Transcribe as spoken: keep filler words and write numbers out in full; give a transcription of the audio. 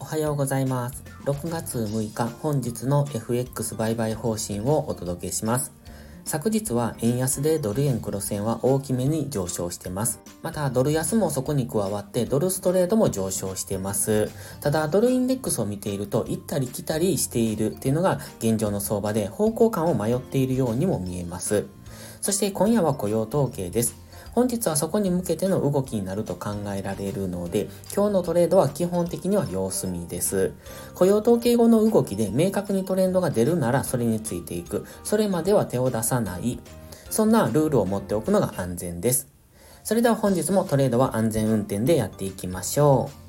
はようございます。ろくがつむいか、本日の エフエックス 売買方針をお届けします。昨日は円安でドル円黒線は大きめに上昇してます。またドル安もそこに加わってドルストレートも上昇してます。ただドルインデックスを見ていると行ったり来たりしているっていうのが現状の相場で方向感を迷っているようにも見えます。そして今夜は雇用統計です。本日はそこに向けての動きになると考えられるので、今日のトレードは基本的には様子見です。雇用統計後の動きで明確にトレンドが出るならそれについていく。それまでは手を出さない。そんなルールを持っておくのが安全です。それでは本日もトレードは安全運転でやっていきましょう。